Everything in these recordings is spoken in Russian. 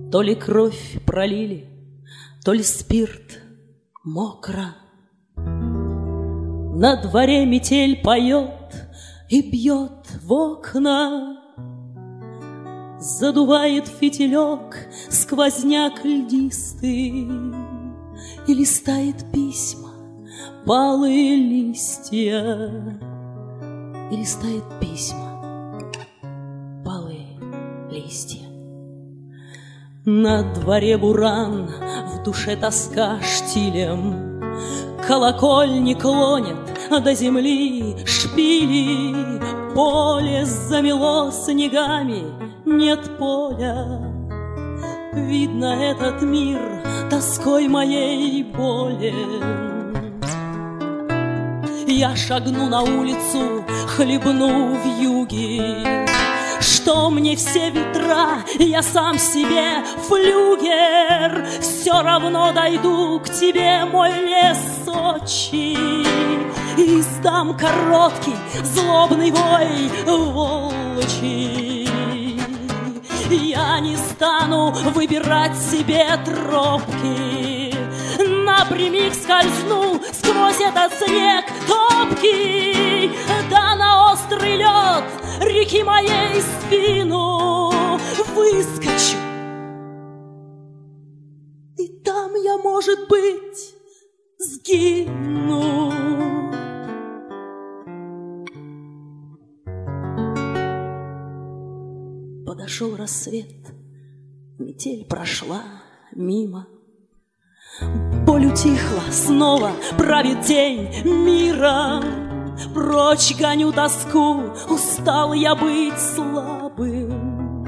То ли кровь пролили, то ли спирт мокро. На дворе метель поет и бьет в окна. Задувает фитилек сквозняк льдистый и листает письма палые листья. И листает письма палые листья. На дворе буран, в душе тоска штилем. Колокольни клонят до земли шпили. Поле замело снегами, нет поля. Видно, этот мир тоской моей болен. Я шагну на улицу, хлебну вьюги. Что мне все ветра, я сам себе флюгер. Все равно дойду к тебе, мой лес Сочи, и издам короткий злобный вой волчий. Я не стану выбирать себе тропки, напрямик скользну сквозь этот снег топкий, да на острый лед реки моей спину выскочу. И там я, может быть, сгину. Подошел рассвет, метель прошла мимо. Боль утихла, снова правит день мира. Прочь гоню тоску, устал я быть слабым.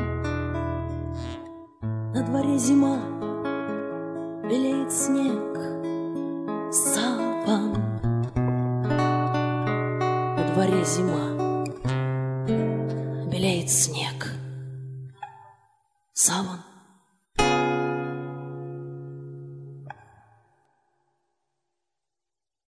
На дворе зима, белеет снег саван. На дворе зима, белеет снег саван.